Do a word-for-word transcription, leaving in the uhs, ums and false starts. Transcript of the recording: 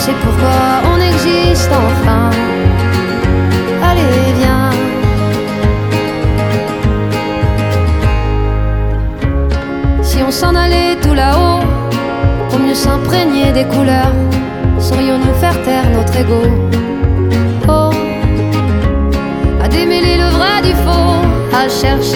sais pourquoi on existe enfin. Allez, viens. Si on s'en allait tout là-haut, pour mieux s'imprégner des couleurs, saurions-nous faire taire notre ego? Oh, à démêler le vrai du faux, à chercher